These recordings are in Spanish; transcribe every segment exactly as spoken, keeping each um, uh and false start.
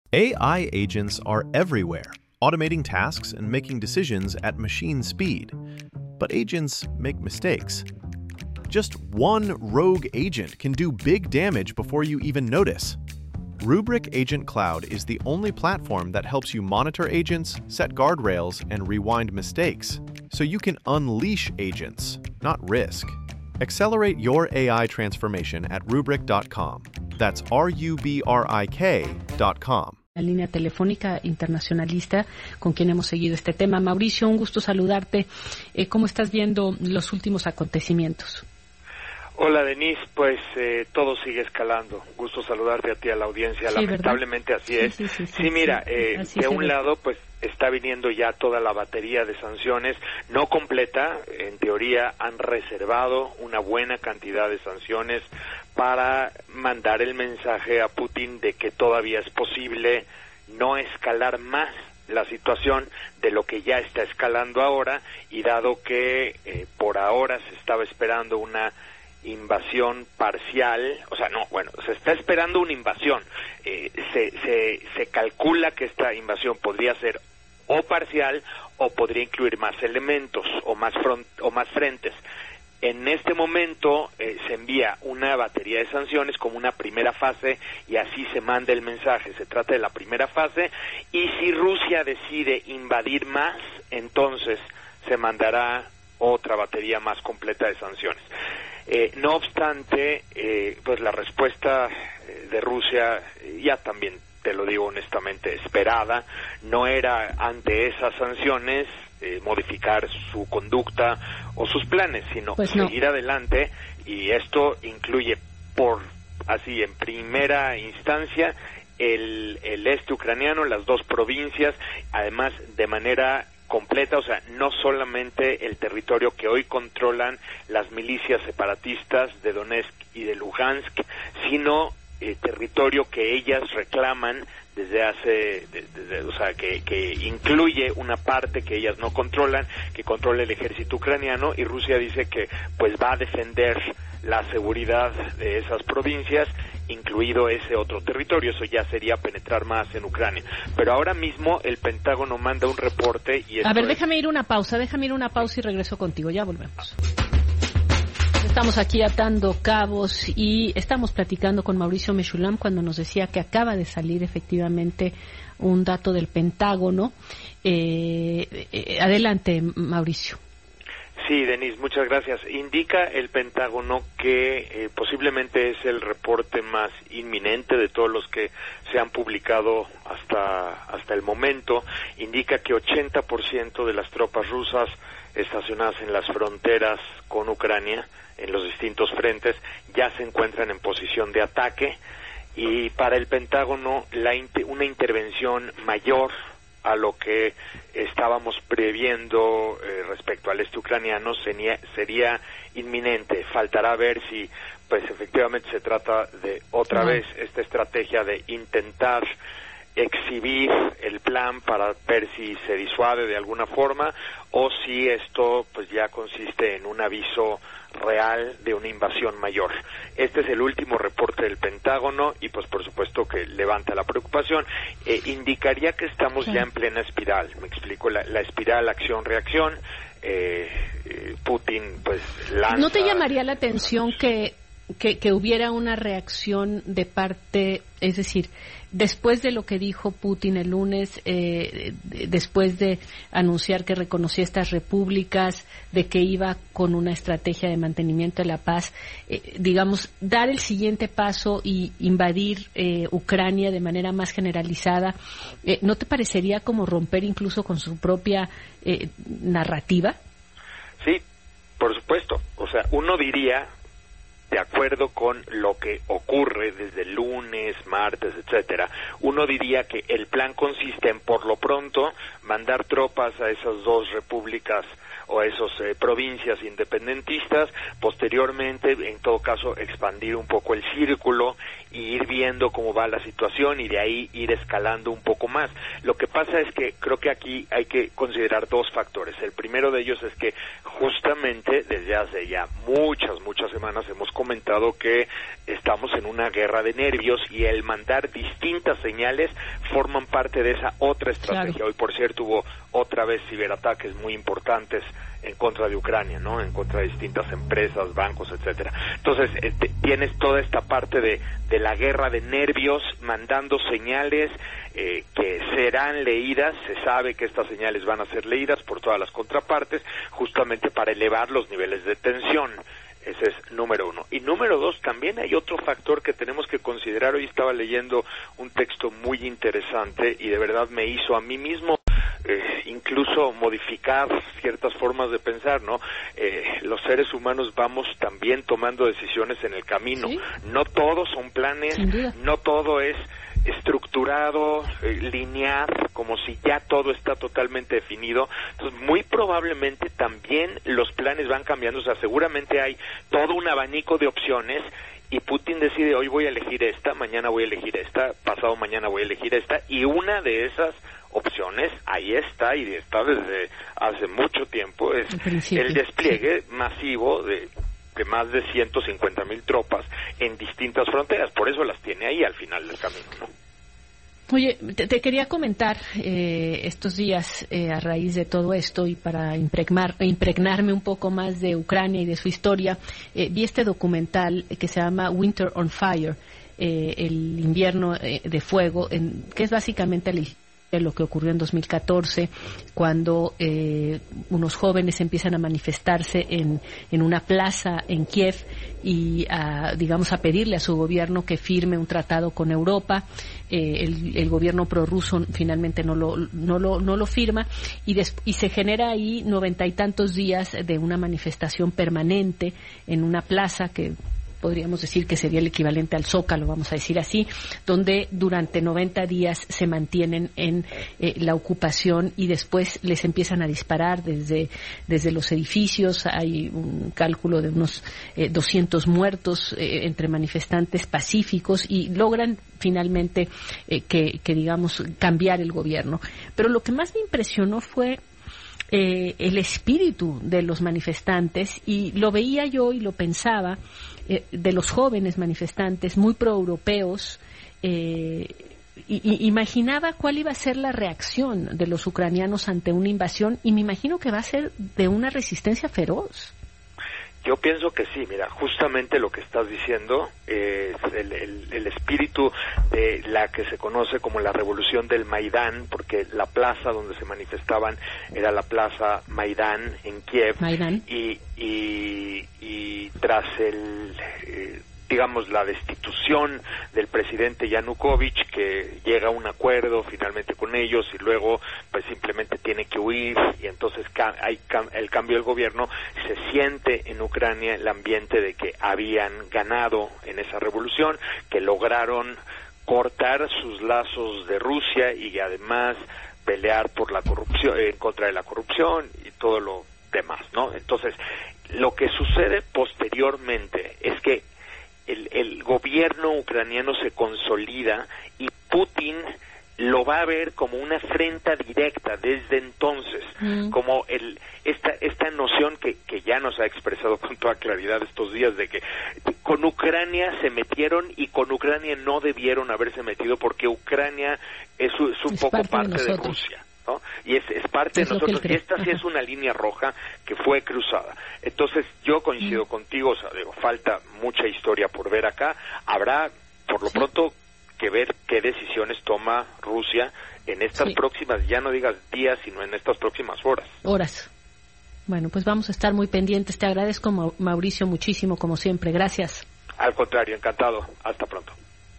A I agents are everywhere, automating tasks and making decisions at machine speed. But agents make mistakes. Just one rogue agent can do big damage before you even notice. Rubrik Agent Cloud is the only platform that helps you monitor agents, set guardrails, and rewind mistakes, so you can unleash agents, not risk. Accelerate your A I transformation at rubrik dot com. That's R U B R I K dot com. La línea telefónica internacionalista con quien hemos seguido este tema. Mauricio, un gusto saludarte. Eh, ¿Cómo estás viendo los últimos acontecimientos? Hola, Denise, pues eh, todo sigue escalando. Gusto saludarte a ti, a la audiencia. Sí, lamentablemente ¿verdad? Así es. Sí, sí, sí, sí, sí mira, eh, sí, de un ve. lado, pues está viniendo ya toda la batería de sanciones, no completa, en teoría han reservado una buena cantidad de sanciones para mandar el mensaje a Putin de que todavía es posible no escalar más la situación de lo que ya está escalando ahora, y dado que eh, por ahora se estaba esperando una invasión parcial, o sea, no, bueno, se está esperando una invasión, eh, se, se, se calcula que esta invasión podría ser o parcial o podría incluir más elementos o más front, o más frentes. En este momento eh, se envía una batería de sanciones como una primera fase y así se manda el mensaje. Se trata de la primera fase, y si Rusia decide invadir más, entonces se mandará otra batería más completa de sanciones. Eh, no obstante, eh, pues la respuesta de Rusia, ya también te lo digo honestamente, esperada, no era ante esas sanciones eh, modificar su conducta o sus planes, sino pues no. seguir adelante, y esto incluye por así en primera instancia el, el este ucraniano, las dos provincias, además de manera completa, o sea, no solamente el territorio que hoy controlan las milicias separatistas de Donetsk y de Lugansk, sino eh, territorio que ellas reclaman desde hace, de, de, de, o sea, que, que incluye una parte que ellas no controlan, que controla el ejército ucraniano, y Rusia dice que pues va a defender la seguridad de esas provincias, incluido ese otro territorio. Eso ya sería penetrar más en Ucrania. Pero ahora mismo el Pentágono manda un reporte y... A ver, es... déjame ir una pausa, déjame ir una pausa y regreso contigo, ya volvemos. Estamos aquí atando cabos y estamos platicando con Mauricio Meshulam cuando nos decía que acaba de salir efectivamente un dato del Pentágono. Eh, eh, adelante, Mauricio. Sí, Denise, muchas gracias. Indica el Pentágono que eh, posiblemente es el reporte más inminente de todos los que se han publicado hasta hasta el momento. Indica que ochenta por ciento de las tropas rusas estacionadas en las fronteras con Ucrania, en los distintos frentes, ya se encuentran en posición de ataque, y para el Pentágono la una intervención mayor a lo que estábamos previendo eh, respecto al este ucraniano sería, sería inminente. Faltará ver si pues efectivamente se trata de otra no. vez esta estrategia de intentar exhibir el plan para ver si se disuade de alguna forma, o si esto pues ya consiste en un aviso real de una invasión mayor. Este es el último reporte del Pentágono y pues por supuesto que levanta la preocupación. Eh, indicaría que estamos sí. ya en plena espiral. Me explico, la, la espiral acción-reacción. Eh, eh, Putin pues lanza... ¿No te llamaría la atención que, que, que hubiera una reacción de parte, es decir, después de lo que dijo Putin el lunes, eh, después de anunciar que reconocía estas repúblicas, de que iba con una estrategia de mantenimiento de la paz, eh, digamos, dar el siguiente paso y invadir eh, Ucrania de manera más generalizada, eh, ¿no te parecería como romper incluso con su propia eh, narrativa? Sí, por supuesto. O sea, uno diría, de acuerdo con lo que ocurre desde el lunes, martes, etcétera, uno diría que el plan consiste en, por lo pronto, mandar tropas a esas dos repúblicas o a esas eh, provincias independentistas, posteriormente, en todo caso, expandir un poco el círculo y ir viendo cómo va la situación y de ahí ir escalando un poco más. Lo que pasa es que creo que aquí hay que considerar dos factores. El primero de ellos es que justamente desde hace ya muchas, muchas semanas hemos comentado que estamos en una guerra de nervios y el mandar distintas señales forman parte de esa otra estrategia. Claro. Hoy, por cierto, hubo otra vez ciberataques muy importantes en contra de Ucrania, ¿no? En contra de distintas empresas, bancos, etcétera. Entonces, eh, tienes toda esta parte de, de la guerra de nervios, mandando señales eh, que serán leídas. Se sabe que estas señales van a ser leídas por todas las contrapartes, justamente para elevar los niveles de tensión. Ese es número uno. Y número dos, también hay otro factor que tenemos que considerar. Hoy estaba leyendo un texto muy interesante y de verdad me hizo a mí mismo eh, incluso modificar ciertas formas de pensar, ¿no? Eh, los seres humanos vamos también tomando decisiones en el camino. ¿Sí? No todos son planes, no todo es estructurado, eh, lineal, como si ya todo está totalmente definido. Entonces, muy probablemente también los planes van cambiando. O sea, seguramente hay todo un abanico de opciones y Putin decide, hoy voy a elegir esta, mañana voy a elegir esta, pasado mañana voy a elegir esta, y una de esas opciones, ahí está, y está desde hace mucho tiempo, es el despliegue sí. masivo de de más de ciento cincuenta mil tropas en distintas fronteras. Por eso las tiene ahí al final del camino, ¿no? Oye, te, te quería comentar eh, estos días, eh, a raíz de todo esto y para impregnar, impregnarme un poco más de Ucrania y de su historia, eh, vi este documental que se llama Winter on Fire, eh, el invierno eh, de fuego, en, que es básicamente la lo que ocurrió en dos mil catorce, cuando eh, unos jóvenes empiezan a manifestarse en, en una plaza en Kiev y a, digamos, a pedirle a su gobierno que firme un tratado con Europa. Eh, el, el gobierno prorruso finalmente no lo, no lo, no lo firma y, des, y se genera ahí noventa y tantos días de una manifestación permanente en una plaza que podríamos decir que sería el equivalente al Zócalo, vamos a decir así, donde durante noventa días se mantienen en eh, la ocupación y después les empiezan a disparar desde desde los edificios. Hay un cálculo de unos eh, doscientos muertos eh, entre manifestantes pacíficos y logran finalmente eh, que, que, digamos, cambiar el gobierno. Pero lo que más me impresionó fue Eh, el espíritu de los manifestantes, y lo veía yo y lo pensaba, eh, de los jóvenes manifestantes muy proeuropeos, eh, y, y imaginaba cuál iba a ser la reacción de los ucranianos ante una invasión, y me imagino que va a ser de una resistencia feroz. Yo pienso que sí, mira, justamente lo que estás diciendo es el, el, el espíritu de la que se conoce como la revolución del Maidán, porque la plaza donde se manifestaban era la plaza Maidán en Kiev, Maidán. Y, y, y tras el... Eh, digamos, la destitución del presidente Yanukovych, que llega a un acuerdo finalmente con ellos y luego pues simplemente tiene que huir, y entonces hay el cambio del gobierno. Se siente en Ucrania el ambiente de que habían ganado en esa revolución, que lograron cortar sus lazos de Rusia y además pelear por la corrupción, en contra de la corrupción y todo lo demás, ¿no? Entonces, lo que sucede posteriormente es que El, el gobierno ucraniano se consolida y Putin lo va a ver como una afrenta directa desde entonces, mm. como el esta esta noción que, que ya nos ha expresado con toda claridad estos días de que con Ucrania se metieron y con Ucrania no debieron haberse metido porque Ucrania es, es un es poco parte, parte de, de Rusia, ¿no? Y es, es parte es de nosotros, y esta sí es una línea roja que fue cruzada. Entonces, yo coincido mm. contigo, o sea, digo, falta mucha historia por ver acá. Habrá, por lo sí. pronto, que ver qué decisiones toma Rusia en estas sí. próximas, ya no digas días, sino en estas próximas horas. Horas. Bueno, pues vamos a estar muy pendientes. Te agradezco, Mauricio, muchísimo, como siempre. Gracias. Al contrario, encantado. Hasta pronto.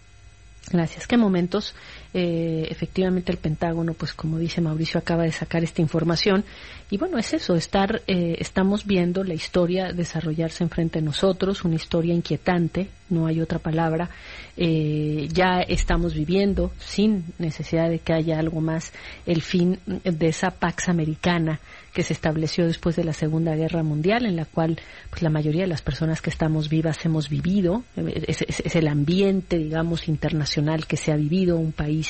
Gracias. ¿Qué momentos? Eh, efectivamente el Pentágono, pues como dice Mauricio, acaba de sacar esta información y bueno, es eso, estar, eh, estamos viendo la historia desarrollarse enfrente de nosotros, una historia inquietante, no hay otra palabra. Eh, ya estamos viviendo, sin necesidad de que haya algo más, el fin de esa Pax Americana que se estableció después de la Segunda Guerra Mundial, en la cual pues la mayoría de las personas que estamos vivas hemos vivido. Es, es, es el ambiente, digamos, internacional que se ha vivido, un país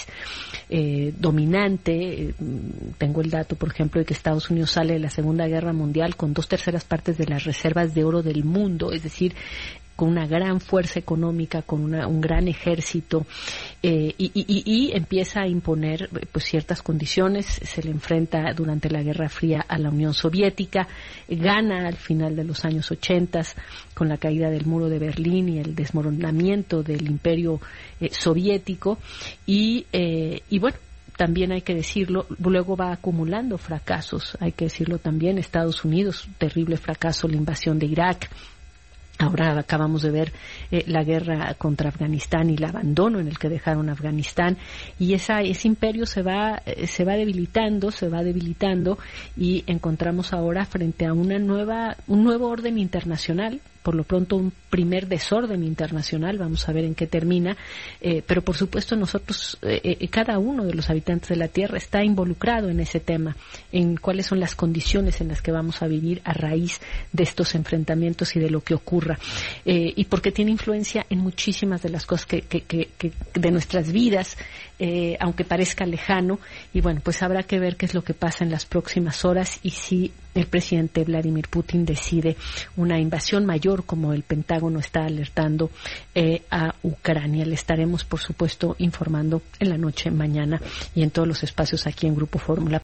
eh, dominante. Eh, tengo el dato, por ejemplo, de que Estados Unidos sale de la Segunda Guerra Mundial con dos terceras partes de las reservas de oro del mundo, es decir, con una gran fuerza económica, con una, un gran ejército, eh, y, y, y empieza a imponer pues ciertas condiciones. Se le enfrenta durante la Guerra Fría a la Unión Soviética, gana al final de los años ochenta con la caída del muro de Berlín y el desmoronamiento del imperio eh, soviético, y, eh, y bueno, también hay que decirlo, luego va acumulando fracasos, hay que decirlo también, Estados Unidos, terrible fracaso, la invasión de Irak. Ahora acabamos de ver eh, la guerra contra Afganistán y el abandono en el que dejaron Afganistán, y esa, ese imperio se va eh, se va debilitando, se va debilitando y encontramos ahora frente a una nueva un nuevo orden internacional. Por lo pronto un primer desorden internacional, vamos a ver en qué termina, eh, pero por supuesto nosotros, eh, eh, cada uno de los habitantes de la Tierra está involucrado en ese tema, en cuáles son las condiciones en las que vamos a vivir a raíz de estos enfrentamientos y de lo que ocurra, eh, y porque tiene influencia en muchísimas de las cosas que, que, que, que de nuestras vidas, eh, aunque parezca lejano, y bueno, pues habrá que ver qué es lo que pasa en las próximas horas y si el presidente Vladimir Putin decide una invasión mayor, como el Pentágono está alertando eh, a Ucrania. Le estaremos, por supuesto, informando en la noche, mañana y en todos los espacios aquí en Grupo Fórmula.